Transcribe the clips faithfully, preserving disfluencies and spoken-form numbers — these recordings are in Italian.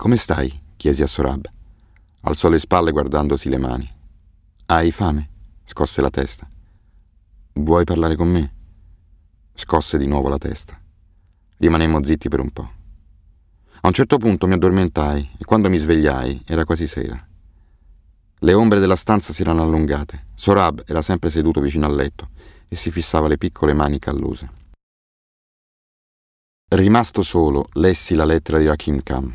Come stai? Chiesi a Sorab. Alzò le spalle guardandosi le mani. Hai fame? Scosse la testa. Vuoi parlare con me? Scosse di nuovo la testa. Rimanemmo zitti per un po'. A un certo punto mi addormentai e quando mi svegliai era quasi sera. Le ombre della stanza si erano allungate. Sorab era sempre seduto vicino al letto e si fissava le piccole mani callose. Rimasto solo, lessi la lettera di Rakim Khan.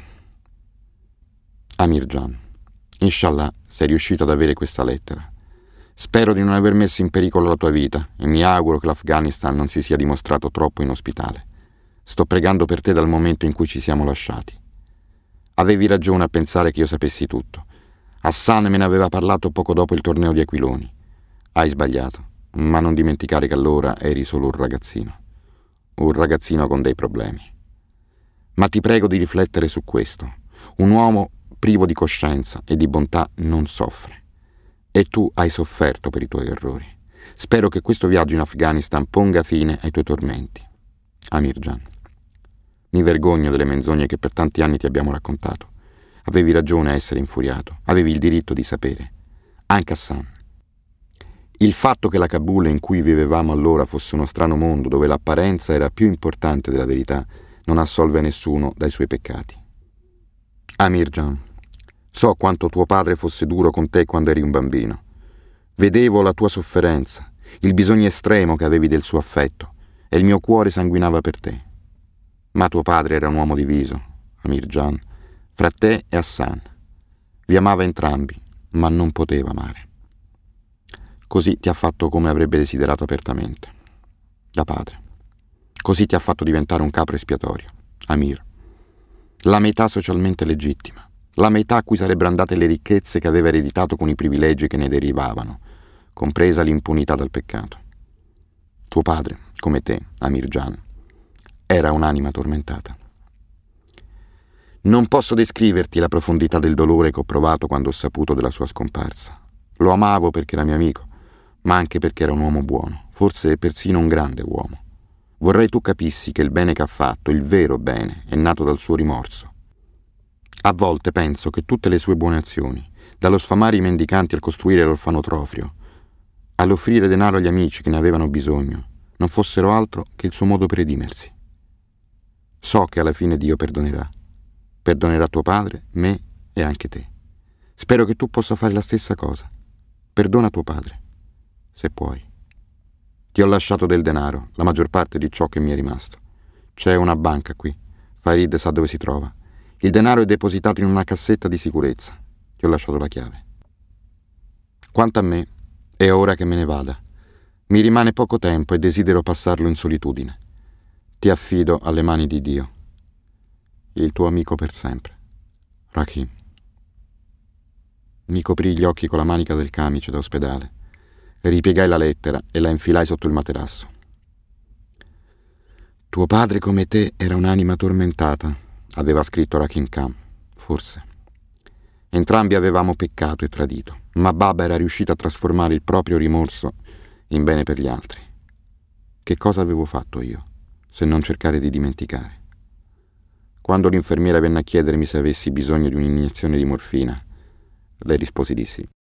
Amir Jan, inshallah sei riuscito ad avere questa lettera. Spero di non aver messo in pericolo la tua vita e mi auguro che l'Afghanistan non si sia dimostrato troppo inospitale. Sto pregando per te dal momento in cui ci siamo lasciati. Avevi ragione a pensare che io sapessi tutto. Hassan me ne aveva parlato poco dopo il torneo di Aquiloni. Hai sbagliato, ma non dimenticare che allora eri solo un ragazzino. Un ragazzino con dei problemi. Ma ti prego di riflettere su questo. Un uomo privo di coscienza e di bontà non soffre. E tu hai sofferto per i tuoi errori. Spero che questo viaggio in Afghanistan ponga fine ai tuoi tormenti. Amir Jan. Mi vergogno delle menzogne che per tanti anni ti abbiamo raccontato. Avevi ragione a essere infuriato. Avevi il diritto di sapere. Anche Hassan. Il fatto che la Kabul in cui vivevamo allora fosse uno strano mondo dove l'apparenza era più importante della verità non assolve nessuno dai suoi peccati. Amir Jan, so quanto tuo padre fosse duro con te quando eri un bambino. Vedevo la tua sofferenza, il bisogno estremo che avevi del suo affetto e il mio cuore sanguinava per te. Ma tuo padre era un uomo diviso, Amir Jan, fra te e Hassan. Vi amava entrambi, ma non poteva amare. Così ti ha fatto come avrebbe desiderato apertamente, da padre. Così ti ha fatto diventare un capro espiatorio, Amir. La metà socialmente legittima, la metà a cui sarebbero andate le ricchezze che aveva ereditato con i privilegi che ne derivavano, compresa l'impunità dal peccato. Tuo padre, come te, Amir Jan, era un'anima tormentata. Non posso descriverti la profondità del dolore che ho provato quando ho saputo della sua scomparsa. Lo amavo perché era mio amico, ma anche perché era un uomo buono, forse persino un grande uomo. Vorrei tu capissi che il bene che ha fatto, il vero bene, è nato dal suo rimorso. A volte penso che tutte le sue buone azioni, dallo sfamare i mendicanti al costruire l'orfanotrofio, all'offrire denaro agli amici che ne avevano bisogno, non fossero altro che il suo modo per redimersi. So che alla fine Dio perdonerà. Perdonerà tuo padre, me e anche te. Spero che tu possa fare la stessa cosa. Perdona tuo padre, se puoi. Ti ho lasciato del denaro, la maggior parte di ciò che mi è rimasto. C'è una banca qui. Farid sa dove si trova. Il denaro è depositato in una cassetta di sicurezza. Ti ho lasciato la chiave. Quanto a me, è ora che me ne vada. Mi rimane poco tempo e desidero passarlo in solitudine. Ti affido alle mani di Dio. Il tuo amico per sempre, Rakim. Mi coprì gli occhi con la manica del camice da ospedale. Ripiegai la lettera e la infilai sotto il materasso. Tuo padre come te era un'anima tormentata, aveva scritto Rakim Khan, forse. Entrambi avevamo peccato e tradito, ma Baba era riuscito a trasformare il proprio rimorso in bene per gli altri. Che cosa avevo fatto io, se non cercare di dimenticare? Quando l'infermiera venne a chiedermi se avessi bisogno di un'iniezione di morfina, le risposi di sì.